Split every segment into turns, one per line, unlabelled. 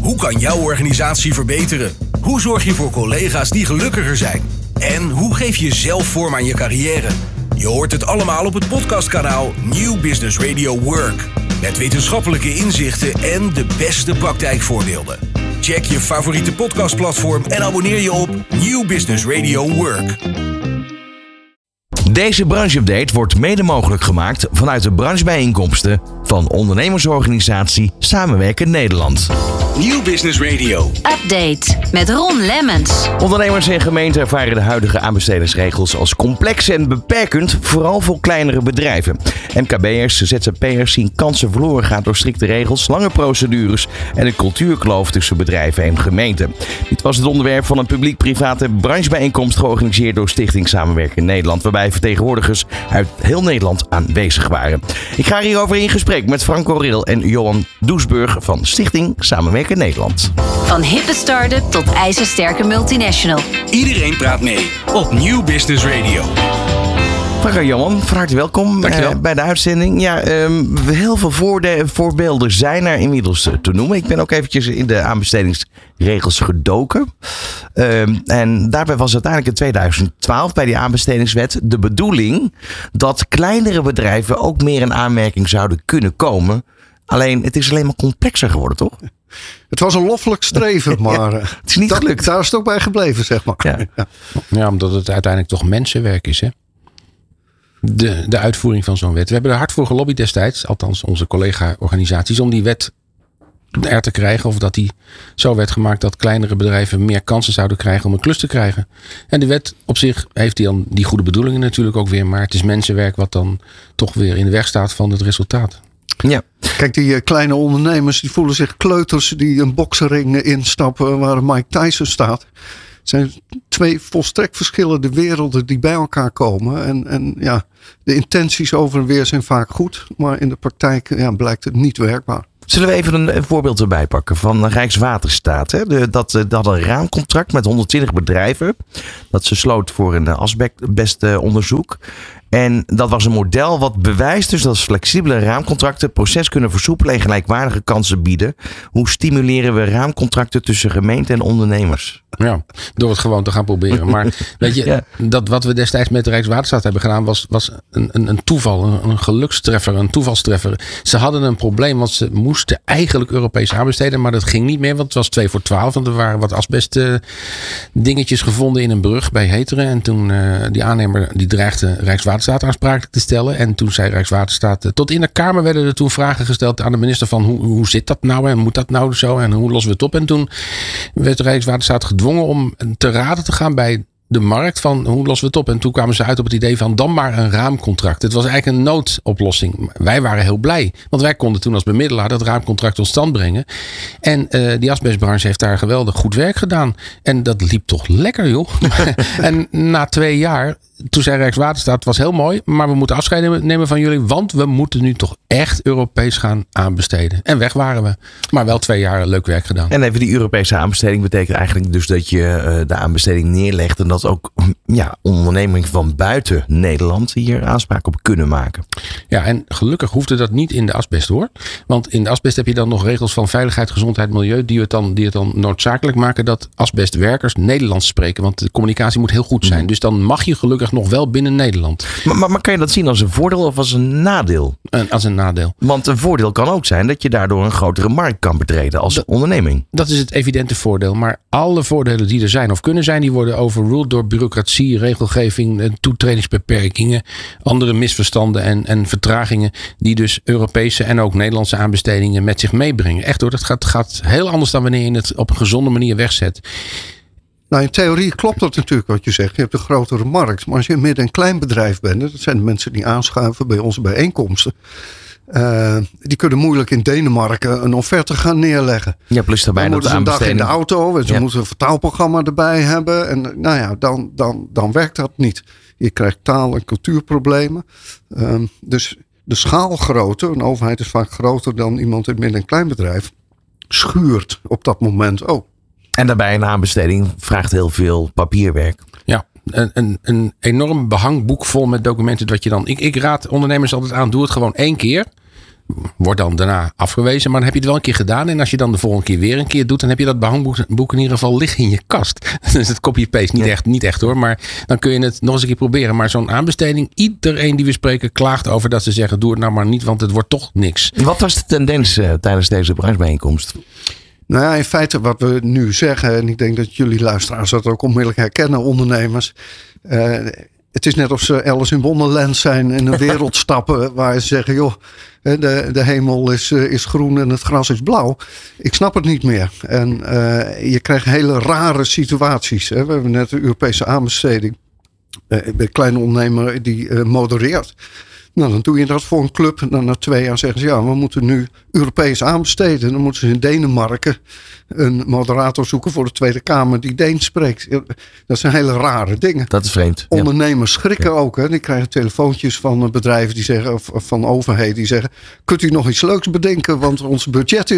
Hoe kan jouw organisatie verbeteren? Hoe zorg je voor collega's die gelukkiger zijn? En hoe geef je zelf vorm aan je carrière? Je hoort het allemaal op het podcastkanaal New Business Radio Work. Met wetenschappelijke inzichten en de beste praktijkvoorbeelden. Check je favoriete podcastplatform en abonneer je op New Business Radio Work.
Deze brancheupdate wordt mede mogelijk gemaakt vanuit de branchebijeenkomsten van ondernemersorganisatie Samenwerken Nederland.
New Business Radio.
Update met Ron Lemmens.
Ondernemers en gemeenten ervaren de huidige aanbestedingsregels als complex en beperkend, vooral voor kleinere bedrijven. MKB'ers, ZZP'ers zien kansen verloren gaan door strikte regels, lange procedures en een cultuurkloof tussen bedrijven en gemeenten. Dit was het onderwerp van een publiek-private branchebijeenkomst georganiseerd door Stichting Samenwerken Nederland, waarbij vertegenwoordigers uit heel Nederland aanwezig waren. Ik ga hierover in gesprek met Frank Correel en Johan Doesburg van Stichting Samenwerken Nederland.
Van hippe start-up tot ijzersterke multinational.
Iedereen praat mee op New Business Radio.
Frank en Johan, van harte welkom bij de uitzending. Ja, heel veel voorbeelden zijn er inmiddels te noemen. Ik ben ook eventjes in de aanbestedingsregels gedoken. En daarbij was uiteindelijk in 2012 bij die aanbestedingswet de bedoeling dat kleinere bedrijven ook meer in aanmerking zouden kunnen komen. Alleen, het is alleen maar complexer geworden, toch?
Het was een loffelijk streven, maar
het is niet gelukt.
Daar is het ook bij gebleven, zeg maar.
Ja, omdat het uiteindelijk toch mensenwerk is, hè? De uitvoering van zo'n wet. We hebben er hard voor gelobbyd destijds, althans onze collega-organisaties, om die wet er te krijgen. Of dat die zo werd gemaakt dat kleinere bedrijven meer kansen zouden krijgen om een klus te krijgen. En de wet op zich heeft die goede bedoelingen natuurlijk ook weer. Maar het is mensenwerk wat dan toch weer in de weg staat van het resultaat.
Ja.
Kijk, die kleine ondernemers die voelen zich kleuters die een boksering instappen waar Mike Tyson staat. Het zijn twee volstrekt verschillende werelden die bij elkaar komen. En ja, de intenties over en weer zijn vaak goed. Maar in de praktijk blijkt het niet werkbaar.
Zullen we even een voorbeeld erbij pakken van Rijkswaterstaat. Hè? Dat had een raamcontract met 120 bedrijven. Dat ze sloot voor een asbestonderzoek. En dat was een model wat bewijst dus dat flexibele raamcontracten het proces kunnen versoepelen en gelijkwaardige kansen bieden. Hoe stimuleren we raamcontracten tussen gemeenten en ondernemers?
Ja, door het gewoon te gaan proberen. Maar weet je, dat wat we destijds met de Rijkswaterstaat hebben gedaan was een toeval, een gelukstreffer, een toevalstreffer. Ze hadden een probleem, want ze moesten eigenlijk Europees aanbesteden, maar dat ging niet meer, want het was 2 voor 12. Want er waren wat asbest dingetjes gevonden in een brug bij Heteren. En toen die aannemer die dreigde Rijkswaterstaat aansprakelijk te stellen. En toen zei Rijkswaterstaat, tot in de Kamer werden er toen vragen gesteld aan de minister van hoe zit dat nou en moet dat nou zo en hoe lossen we het op? En toen werd de Rijkswaterstaat gedwongen om te raden te gaan bij de markt van hoe lossen we het op? En toen kwamen ze uit op het idee van dan maar een raamcontract. Het was eigenlijk een noodoplossing. Wij waren heel blij. Want wij konden toen als bemiddelaar dat raamcontract tot stand brengen. En die asbestbranche heeft daar geweldig goed werk gedaan. En dat liep toch lekker, joh. En na 2 jaar, toen zei Rijkswaterstaat, het was heel mooi, maar we moeten afscheid nemen van jullie, want we moeten nu toch echt Europees gaan aanbesteden. En weg waren we. Maar wel 2 jaar leuk werk gedaan.
En even die Europese aanbesteding betekent eigenlijk dus dat je de aanbesteding neerlegt en dat ook ondernemingen van buiten Nederland hier aanspraak op kunnen maken.
Ja, en gelukkig hoefde dat niet in de asbest, hoor. Want in de asbest heb je dan nog regels van veiligheid, gezondheid, milieu die het dan noodzakelijk maken dat asbestwerkers Nederlands spreken. Want de communicatie moet heel goed zijn. Dus dan mag je gelukkig nog wel binnen Nederland.
Maar kan je dat zien als een voordeel of als een nadeel?
Als een nadeel.
Want een voordeel kan ook zijn dat je daardoor een grotere markt kan betreden als onderneming.
Dat is het evidente voordeel. Maar alle voordelen die er zijn of kunnen zijn, die worden overruled door bureaucratie, regelgeving, toetredingsbeperkingen, andere misverstanden en vertragingen die dus Europese en ook Nederlandse aanbestedingen met zich meebrengen. Echt hoor, dat gaat heel anders dan wanneer je het op een gezonde manier wegzet.
Nou, in theorie klopt dat natuurlijk wat je zegt. Je hebt een grotere markt. Maar als je midden een klein bedrijf bent, dat zijn de mensen die aanschuiven bij onze bijeenkomsten. Die kunnen moeilijk in Denemarken een offerte gaan neerleggen.
Ja, plus daarbij
dan moeten ze een dag in de auto en ze moeten een vertaalprogramma erbij hebben. En dan werkt dat niet. Je krijgt taal- en cultuurproblemen. Dus de schaalgrootte, een overheid is vaak groter dan iemand in midden- en klein bedrijf, schuurt op dat moment ook.
En daarbij een aanbesteding vraagt heel veel papierwerk.
Ja, een enorm behangboek vol met documenten dat je dan. Ik raad ondernemers altijd aan, doe het gewoon 1 keer. wordt dan daarna afgewezen. Maar dan heb je het wel een keer gedaan. En als je dan de volgende keer weer een keer doet, dan heb je dat behangboek in ieder geval liggen in je kast. Dus het copy-paste niet echt hoor. Maar dan kun je het nog eens een keer proberen. Maar zo'n aanbesteding, iedereen die we spreken klaagt over dat ze zeggen, doe het nou maar niet, want het wordt toch niks.
Wat was de tendens tijdens deze branchebijeenkomst?
Nou ja, in feite wat we nu zeggen, en ik denk dat jullie luisteraars dat ook onmiddellijk herkennen, ondernemers. Het is net of ze Alice in Wonderland zijn in een wereld stappen waar ze zeggen, joh, de hemel is groen en het gras is blauw. Ik snap het niet meer. En je krijgt hele rare situaties. Hè. We hebben net de Europese aanbesteding. De kleine ondernemer die modereert. Nou, dan doe je dat voor een club. En dan na 2 jaar zeggen ze, ja, we moeten nu Europees aanbesteden. Dan moeten ze in Denemarken een moderator zoeken voor de Tweede Kamer die Deens spreekt. Dat zijn hele rare dingen.
Dat is vreemd.
Ondernemers schrikken ook. Hè. Die krijgen telefoontjes van bedrijven die zeggen, of van overheden die zeggen, kunt u nog iets leuks bedenken? Want ons budget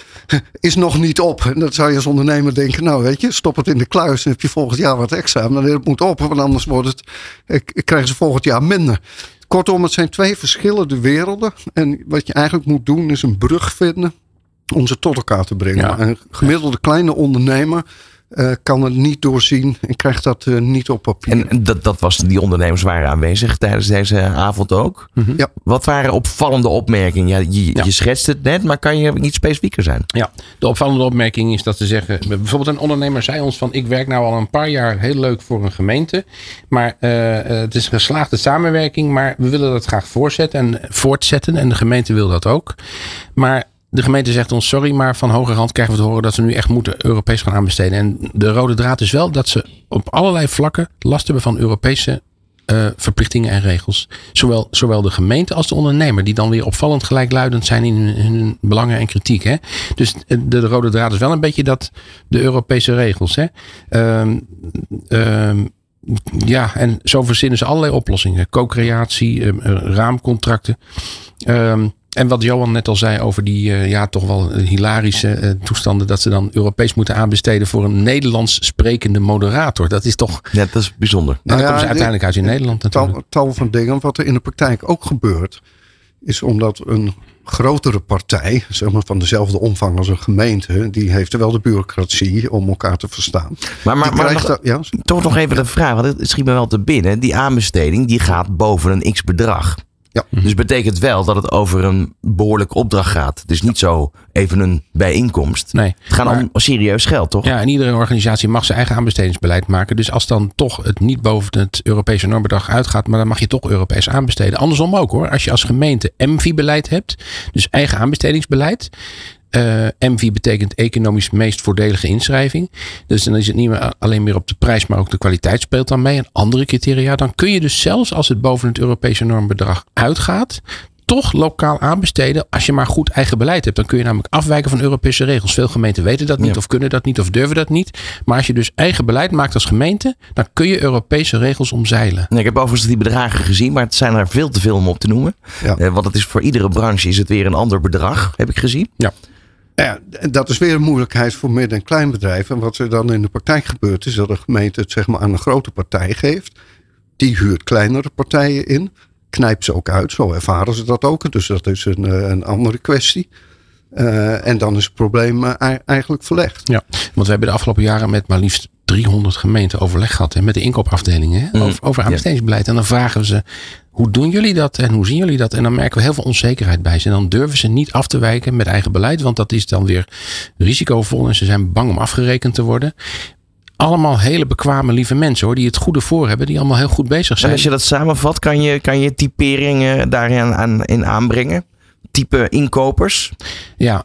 is nog niet op. En dan zou je als ondernemer denken, nou weet je, stop het in de kluis. Dan heb je volgend jaar wat extra. Maar het moet op, want anders krijgen ze volgend jaar minder. Kortom, het zijn 2 verschillende werelden. En wat je eigenlijk moet doen is een brug vinden om ze tot elkaar te brengen.
Ja.
Een gemiddelde kleine ondernemer kan het niet doorzien en krijgt dat niet op papier.
En die ondernemers waren aanwezig tijdens deze avond ook.
Mm-hmm.
Ja.
Wat waren opvallende opmerkingen? Ja, je schetst het net, maar kan je iets specifieker zijn?
Ja, de opvallende opmerking is dat ze zeggen, bijvoorbeeld een ondernemer zei ons van, ik werk nou al een paar jaar heel leuk voor een gemeente, maar het is een geslaagde samenwerking, maar we willen dat graag voortzetten en de gemeente wil dat ook. Maar de gemeente zegt ons sorry, maar van hogerhand krijgen we te horen dat ze nu echt moeten Europees gaan aanbesteden. En de rode draad is wel dat ze op allerlei vlakken last hebben van Europese verplichtingen en regels. Zowel de gemeente als de ondernemer, die dan weer opvallend gelijkluidend zijn in hun belangen en kritiek. Hè? Dus de rode draad is wel een beetje dat de Europese regels. Hè? Ja, en zo verzinnen ze allerlei oplossingen. Co-creatie, raamcontracten. En wat Johan net al zei over die toch wel hilarische toestanden, dat ze dan Europees moeten aanbesteden voor een Nederlands sprekende moderator. Dat is toch...
Ja, dat is bijzonder.
En dan komen ze uiteindelijk uit in Nederland natuurlijk.
Tal van dingen. Wat er in de praktijk ook gebeurt, is omdat een grotere partij, zeg maar van dezelfde omvang als een gemeente, die heeft er wel de bureaucratie om elkaar te verstaan.
Maar toch nog even de vraag, want het schiet me wel te binnen. Die aanbesteding die gaat boven een x-bedrag.
Ja.
Dus betekent wel dat het over een behoorlijke opdracht gaat. Het is niet zo even een bijeenkomst.
Nee,
het gaat om serieus geld, toch?
Ja, en iedere organisatie mag zijn eigen aanbestedingsbeleid maken. Dus als dan toch het niet boven het Europese normbedrag uitgaat, maar dan mag je toch Europees aanbesteden. Andersom ook hoor. Als je als gemeente MVI-beleid hebt, dus eigen aanbestedingsbeleid. MVI betekent economisch meest voordelige inschrijving. Dus dan is het niet meer alleen meer op de prijs, maar ook de kwaliteit speelt dan mee. En andere criteria. Dan kun je dus zelfs als het boven het Europese normbedrag uitgaat, toch lokaal aanbesteden als je maar goed eigen beleid hebt. Dan kun je namelijk afwijken van Europese regels. Veel gemeenten weten dat niet of kunnen dat niet of durven dat niet. Maar als je dus eigen beleid maakt als gemeente, dan kun je Europese regels omzeilen.
Ik heb overigens die bedragen gezien, maar het zijn er veel te veel om op te noemen. Ja. Want het is voor iedere branche is het weer een ander bedrag, heb ik gezien.
Ja.
Ja, dat is weer een moeilijkheid voor midden- en kleinbedrijven. En wat er dan in de praktijk gebeurt, is dat de gemeente het zeg maar aan een grote partij geeft. Die huurt kleinere partijen in. Knijpt ze ook uit, zo ervaren ze dat ook. Dus dat is een andere kwestie. En dan is het probleem eigenlijk verlegd.
Ja, want we hebben de afgelopen jaren met maar liefst 300 gemeenten overleg gehad. Hè, met de inkoopafdelingen over aanbestedingsbeleid. En dan vragen we ze, hoe doen jullie dat en hoe zien jullie dat? En dan merken we heel veel onzekerheid bij ze. En dan durven ze niet af te wijken met eigen beleid. Want dat is dan weer risicovol. En ze zijn bang om afgerekend te worden. Allemaal hele bekwame lieve mensen hoor. Die het goede voor hebben. Die allemaal heel goed bezig zijn.
En als je dat samenvat, kan je typeringen daarin aanbrengen? Type inkopers?
Ja.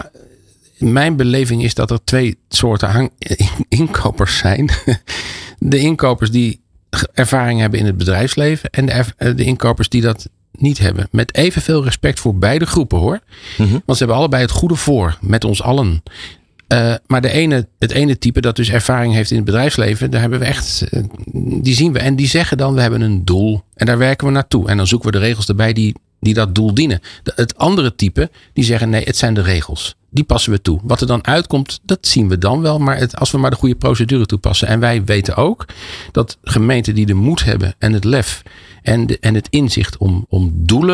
Mijn beleving is dat er 2 soorten inkopers zijn. De inkopers die ervaring hebben in het bedrijfsleven. En de inkopers die dat niet hebben. Met evenveel respect voor beide groepen hoor. Mm-hmm. Want ze hebben allebei het goede voor. Met ons allen. Maar het ene type dat dus ervaring heeft in het bedrijfsleven. Daar hebben we echt. Die zien we. En die zeggen dan we hebben een doel. En daar werken we naartoe. En dan zoeken we de regels erbij die dat doel dienen. Het andere type die zeggen nee het zijn de regels. Die passen we toe. Wat er dan uitkomt, dat zien we dan wel. Maar als we maar de goede procedure toepassen. En wij weten ook dat gemeenten die de moed hebben en het lef en het inzicht om doelen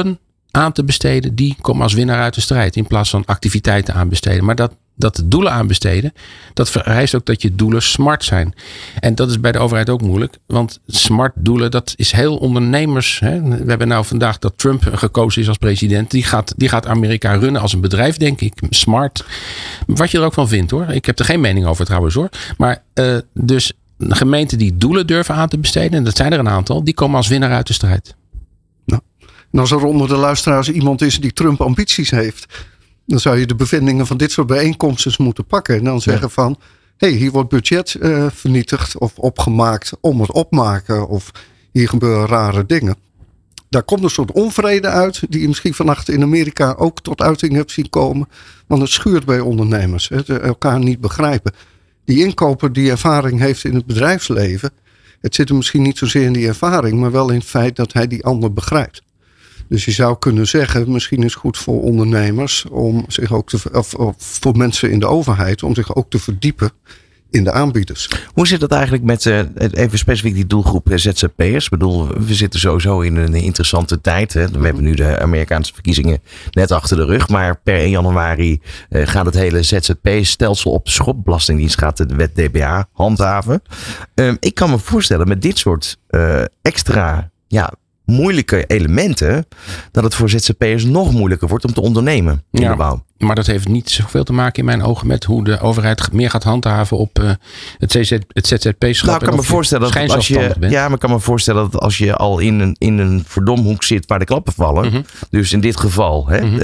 aan te besteden, die komen als winnaar uit de strijd. In plaats van activiteiten aanbesteden. Maar dat de doelen aanbesteden, dat vereist ook dat je doelen smart zijn. En dat is bij de overheid ook moeilijk. Want smart doelen, dat is heel ondernemers. Hè? We hebben nou vandaag dat Trump gekozen is als president. Die gaat Amerika runnen als een bedrijf, denk ik. Smart. Wat je er ook van vindt, hoor. Ik heb er geen mening over trouwens, hoor. Maar dus gemeenten die doelen durven aan te besteden, en dat zijn er een aantal, die komen als winnaar uit de strijd.
Nou, en als er onder de luisteraars iemand is die Trump ambities heeft, dan zou je de bevindingen van dit soort bijeenkomsten moeten pakken. En dan zeggen van, hier wordt budget vernietigd of opgemaakt om het opmaken. Of hier gebeuren rare dingen. Daar komt een soort onvrede uit, die je misschien vannacht in Amerika ook tot uiting hebt zien komen. Want het schuurt bij ondernemers. Elkaar niet begrijpen. Die inkoper die ervaring heeft in het bedrijfsleven, het zit er misschien niet zozeer in die ervaring, maar wel in het feit dat hij die ander begrijpt. Dus je zou kunnen zeggen, misschien is het goed voor ondernemers om zich ook of voor mensen in de overheid om zich ook te verdiepen in de aanbieders.
Hoe zit het eigenlijk met, even specifiek die doelgroep ZZP'ers? Ik bedoel, we zitten sowieso in een interessante tijd. Hè? We hebben nu de Amerikaanse verkiezingen net achter de rug. Maar per 1 januari gaat het hele ZZP-stelsel op de schop. Belastingdienst gaat de wet DBA handhaven. Ik kan me voorstellen met dit soort extra moeilijke elementen, dat het voor ZZP'ers nog moeilijker wordt om te ondernemen in de bouw.
Maar dat heeft niet zoveel te maken in mijn ogen met hoe de overheid meer gaat handhaven op het ZZP-schap.
Nou, ik kan me voorstellen dat ik kan me voorstellen dat als je al in een verdomhoek zit waar de klappen vallen, dus in dit geval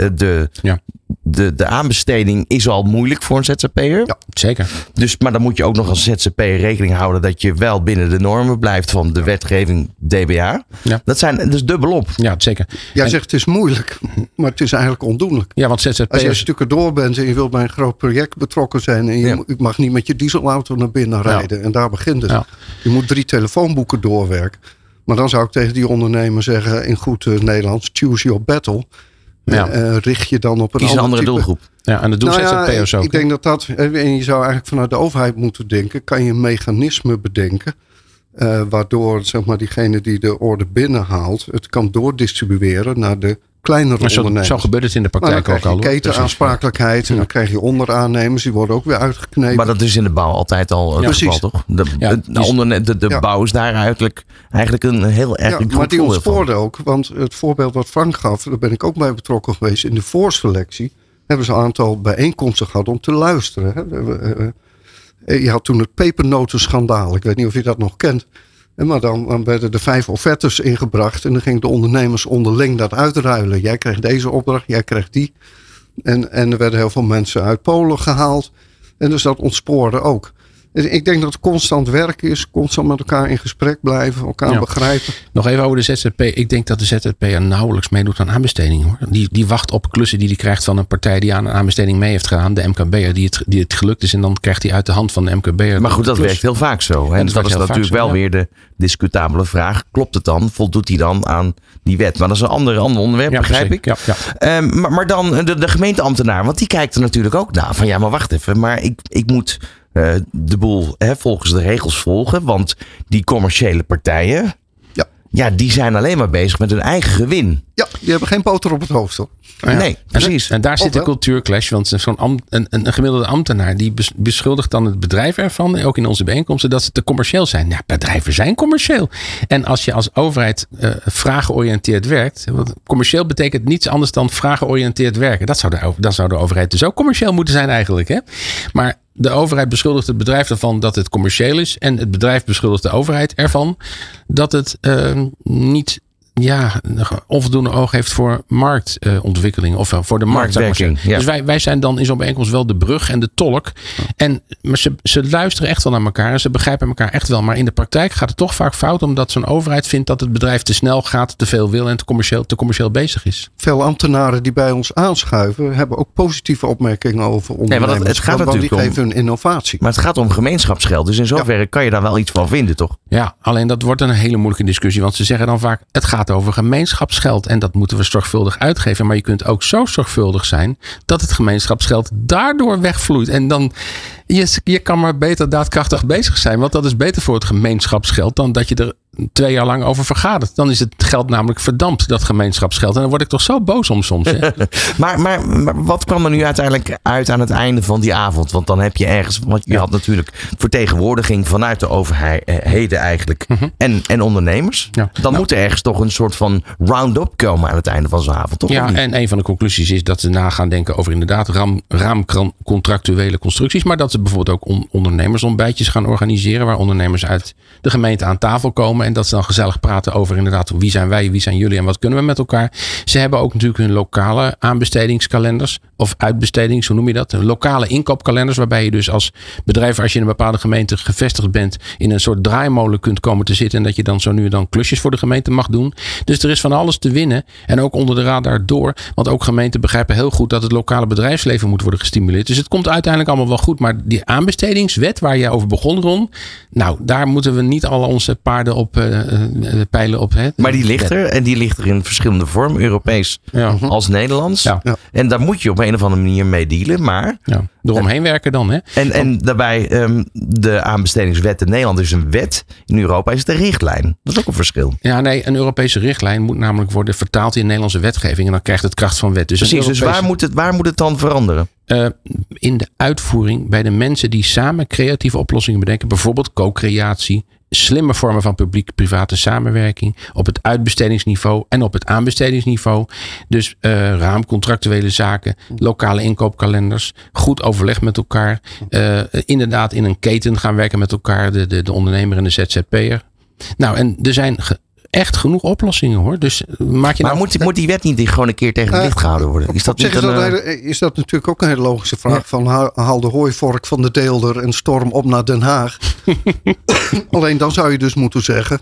de aanbesteding is al moeilijk voor een ZZP'er.
Ja, zeker.
Dus, maar dan moet je ook nog als ZZP'er rekening houden dat je wel binnen de normen blijft van de wetgeving DBA. Ja. Dat zijn dus dubbelop.
Ja, zeker.
Jij zegt het is moeilijk, maar het is eigenlijk ondoenlijk.
Ja, want ZZP'ers,
als je stukken door bent en je wilt bij een groot project betrokken zijn en je mag niet met je dieselauto naar binnen rijden en daar begint het. Ja. Je moet 3 telefoonboeken doorwerken. Maar dan zou ik tegen die ondernemer zeggen in goed Nederlands, choose your battle. Richt je dan op een
andere doelgroep.
Ja, en dat doen ZZP'ers ook.
Ik denk dat en je zou eigenlijk vanuit de overheid moeten denken, kan je een mechanisme bedenken, waardoor zeg maar diegene die de orde binnenhaalt, het kan doordistribueren naar de kleinere ondernemers.
Zo gebeurt het in de praktijk ook al.
Dan krijg je ketenaansprakelijkheid en dan krijg je onderaannemers, die worden ook weer uitgeknepen.
Maar dat is in de bouw altijd al het geval, toch? De bouw is daar eigenlijk een heel erg goed
maar die ontspoorde ook, want het voorbeeld wat Frank gaf, daar ben ik ook bij betrokken geweest. In de voorselectie hebben ze een aantal bijeenkomsten gehad om te luisteren. Je had toen het pepernotenschandaal. Ik weet niet of je dat nog kent. Maar dan werden er 5 offertes ingebracht. En dan gingen de ondernemers onderling dat uitruilen. Jij krijgt deze opdracht, jij krijgt die. En er werden heel veel mensen uit Polen gehaald. En dus dat ontspoorde ook. Dus ik denk dat het constant werken is. Constant met elkaar in gesprek blijven. Elkaar begrijpen.
Nog even over de ZZP. Ik denk dat de ZZP'er nauwelijks meedoet aan aanbesteding. Hoor. Die wacht op klussen die hij krijgt van een partij die aan een aanbesteding mee heeft gedaan. De MKB'er die het gelukt is. En dan krijgt hij uit de hand van de MKB'er.
Maar goed, dat werkt heel vaak zo. En dat is natuurlijk wel weer de discutabele vraag. Klopt het dan? Voldoet hij dan aan die wet? Maar dat is een ander onderwerp, begrijp ik. Ja. Maar dan de gemeenteambtenaar. Want die kijkt er natuurlijk ook naar. Van maar wacht even. Maar ik moet de boel volgens de regels volgen. Want die commerciële partijen, die zijn alleen maar bezig met hun eigen gewin.
Ja, die hebben geen boter op het hoofd, hoor.
Nee, precies.
En daar zit de cultuurclash. Want een gemiddelde ambtenaar die beschuldigt dan het bedrijf ervan, ook in onze bijeenkomsten, dat ze te commercieel zijn. Ja, bedrijven zijn commercieel. En als je als overheid vragenoriënteerd werkt, want commercieel betekent niets anders dan vragenoriënteerd werken. Dat zou de overheid dus ook commercieel moeten zijn eigenlijk. Hè? Maar de overheid beschuldigt het bedrijf ervan dat het commercieel is. En het bedrijf beschuldigt de overheid ervan dat het niet onvoldoende oog heeft voor marktontwikkeling of voor de
marktwerking. Ja.
Dus wij zijn dan in zo'n bijeenkomst wel de brug en de tolk. Maar ze luisteren echt wel naar elkaar en ze begrijpen elkaar echt wel. Maar in de praktijk gaat het toch vaak fout omdat zo'n overheid vindt dat het bedrijf te snel gaat, te veel wil en te commercieel bezig is.
Veel ambtenaren die bij ons aanschuiven hebben ook positieve opmerkingen over ondernemers.
Nee, het gaat
want
natuurlijk
die geven hun innovatie.
Maar het gaat om gemeenschapsgeld. Dus in zoverre kan je daar wel iets van vinden, toch?
Ja, alleen dat wordt een hele moeilijke discussie. Want ze zeggen dan vaak, het gaat over gemeenschapsgeld. En dat moeten we zorgvuldig uitgeven. Maar je kunt ook zo zorgvuldig zijn dat het gemeenschapsgeld daardoor wegvloeit. En dan, Je kan maar beter daadkrachtig bezig zijn. Want dat is beter voor het gemeenschapsgeld dan dat je er 2 jaar lang over vergadert. Dan is het geld namelijk verdampt, dat gemeenschapsgeld. En dan word ik toch zo boos om soms. Hè?
maar wat kwam er nu uiteindelijk uit aan het einde van die avond? Want dan heb je ergens... Want je had natuurlijk vertegenwoordiging vanuit de overheden eigenlijk. En ondernemers. Ja. Dan moet er ergens toch een soort van round-up komen aan het einde van zo'n avond. Toch?
Ja, en een van de conclusies is dat ze na gaan denken over inderdaad raamcontractuele constructies. Maar dat ze bijvoorbeeld ook ondernemersontbijtjes gaan organiseren. Waar ondernemers uit de gemeente aan tafel komen. En dat ze dan gezellig praten over inderdaad wie zijn wij, wie zijn jullie en wat kunnen we met elkaar. Ze hebben ook natuurlijk hun lokale aanbestedingskalenders. Of uitbestedings, hoe noem je dat? Lokale inkoopkalenders. Waarbij je dus als bedrijf, als je in een bepaalde gemeente gevestigd bent, in een soort draaimolen kunt komen te zitten. En dat je dan zo nu en dan klusjes voor de gemeente mag doen. Dus er is van alles te winnen. En ook onder de radar door. Want ook gemeenten begrijpen heel goed dat het lokale bedrijfsleven moet worden gestimuleerd. Dus het komt uiteindelijk allemaal wel goed. Maar die aanbestedingswet waar je over begon, Ron. Nou, daar moeten we niet al onze paarden op pijlen op. Hè?
Maar die ligt er. En die ligt er in verschillende vormen. Europees als Nederlands. Ja. En daar moet je op een of andere manier mee dealen. Maar
eromheen werken dan. Hè?
En daarbij de aanbestedingswet in Nederland is een wet. In Europa is het een richtlijn. Dat is ook een verschil.
Ja, nee. Een Europese richtlijn moet namelijk worden vertaald in Nederlandse wetgeving. En dan krijgt het kracht van wet. Dus
precies. Dus waar moet het dan veranderen?
In de uitvoering bij de mensen die samen creatieve oplossingen bedenken. Bijvoorbeeld co-creatie. Slimme vormen van publiek-private samenwerking. Op het uitbestedingsniveau en op het aanbestedingsniveau. Dus raamcontractuele zaken. Lokale inkoopkalenders. Goed overleg met elkaar. Inderdaad in een keten gaan werken met elkaar. De ondernemer en de ZZP'er. Nou, en er zijn echt genoeg oplossingen hoor. Dus maak je
maar moet die wet niet gewoon een keer tegen het licht gehouden worden?
Is dat natuurlijk ook een hele logische vraag. Ja. Van haal de hooivork van de deelder en storm op naar Den Haag. Alleen dan zou je dus moeten zeggen,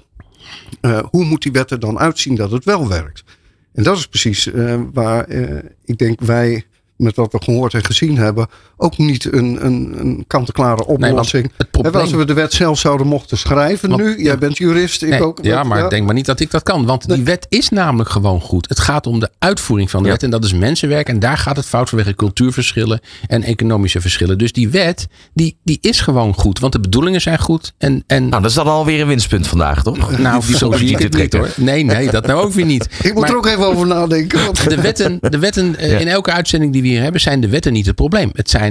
hoe moet die wet er dan uitzien dat het wel werkt? En dat is precies waar ik denk wij met wat we gehoord en gezien hebben, ook niet een kant-en-klare oplossing. Nee, als we de wet zelf zouden mochten schrijven nu, jij bent jurist, ik ook.
Ja, maar denk maar niet dat ik dat kan, want die wet is namelijk gewoon goed. Het gaat om de uitvoering van de wet en dat is mensenwerk en daar gaat het fout vanwege cultuurverschillen en economische verschillen. Dus die wet, die is gewoon goed, want de bedoelingen zijn goed. Nou,
dat is dan alweer een winstpunt vandaag, toch?
Nou, zo zie ik het niet hoor. Nee, dat nou ook weer niet.
Ik moet er ook even over nadenken. Want
de wetten in elke uitzending die we hier hebben, zijn de wetten niet het probleem.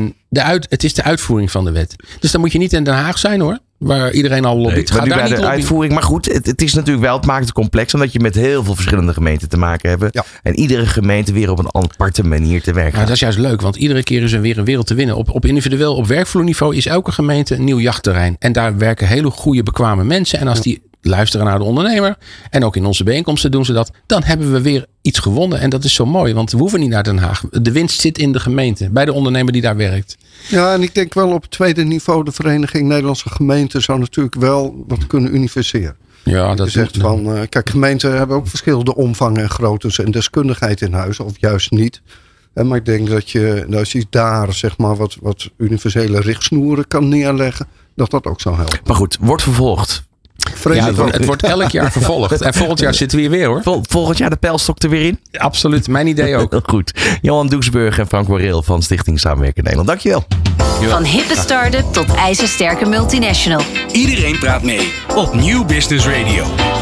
Het is de uitvoering van de wet. Dus dan moet je niet in Den Haag zijn hoor. Waar iedereen al lobbyt.
Maar nu bij de uitvoering. Maar goed, het is natuurlijk wel, het maakt het complex. Omdat je met heel veel verschillende gemeenten te maken hebt. Ja. En iedere gemeente weer op een aparte manier te werken.
Ja, dat is juist leuk. Want iedere keer is er weer een wereld te winnen. Op individueel, op werkvloerniveau is elke gemeente een nieuw jachtterrein. En daar werken hele goede, bekwame mensen. En als die luisteren naar de ondernemer. En ook in onze bijeenkomsten doen ze dat. Dan hebben we weer iets gewonnen. En dat is zo mooi. Want we hoeven niet naar Den Haag. De winst zit in de gemeente. Bij de ondernemer die daar werkt.
Ja, en ik denk wel op het tweede niveau. De Vereniging Nederlandse Gemeenten zou natuurlijk wel wat kunnen universeren.
Ja, dat
zegt van, kijk, gemeenten hebben ook verschillende omvangen en groottes en deskundigheid in huis. Of juist niet. Maar ik denk dat je daar zeg maar wat universele richtsnoeren kan neerleggen. Dat ook zou helpen.
Maar goed, wordt vervolgd.
Ja, het wordt elk jaar vervolgd. En volgend jaar zitten we hier weer hoor.
Volgend jaar de pijlstok er weer in?
Absoluut, mijn idee ook.
Goed. Johan Doesburg en Frank Woreel van Stichting Samenwerken Nederland. Dankjewel.
Van hippe start-up tot ijzersterke multinational.
Iedereen praat mee op Nieuw Business Radio.